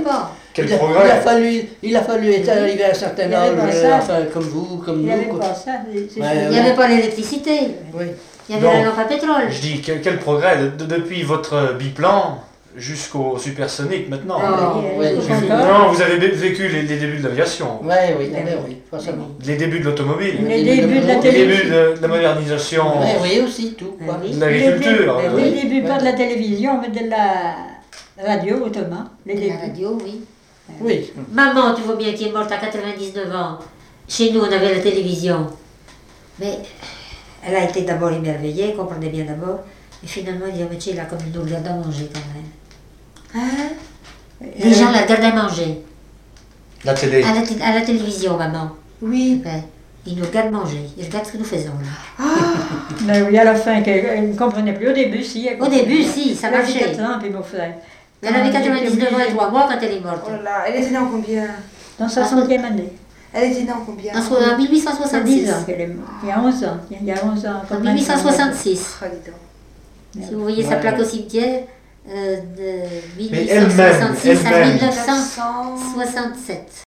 pas. Quel Il a progrès. fallu être arrivé à un certain Il y avait âge, pas ça. enfin, comme vous, comme Il n'y nous. avait quoi. pas ça. C'est Ouais, sûr. Il n'y avait pas l'électricité. Oui. Il y avait Non. la lampe à pétrole. Je dis, quel progrès depuis votre biplan jusqu'au supersonique maintenant. Ah, ouais, c'est j'ai vu. encore. Non, vous avez vécu les débuts de l'aviation, Ouais, oui, oui, forcément. les débuts de l'automobile, Les débuts de la les télévision. débuts de la modernisation, Ouais, oui, aussi, tout. Quoi. Oui. de l'agriculture. Les oui. débuts, pas de la télévision, mais de la radio, autrement. Les La débuts. radio, oui. Oui. Maman, tu vois bien, qui est morte à 99 ans. Chez nous, on avait la télévision. Mais elle a été d'abord émerveillée, elle comprenait bien d'abord. Et finalement, elle dit, mais tu sais, là, comme ils nous regardent à manger quand même. Hein? Les gens la regardaient manger. La télé. À la télévision, maman. Oui. Ben, ils nous regardent manger. Ils regardent ce que nous faisons, là. Mais oui, à la fin, elle ne comprenait plus. Au début, si. elle Au comprenait. début, si, ça Elle avait marchait. 4 ans, puis mon frère. Elle avait 99 ans et 3 mois quand elle est morte. Oh là là, elle était née en combien? Dans sa 60e année. Elle était née en combien? En Ça 1866. 10 ans qu'elle est morte. Il y a 11 ans. Il y a 11 ans. En 1866. Ah, dis donc. Si vous voyez sa Ouais. plaque au cimetière, de Mais elle-même, 1866 à elle-même. 1967.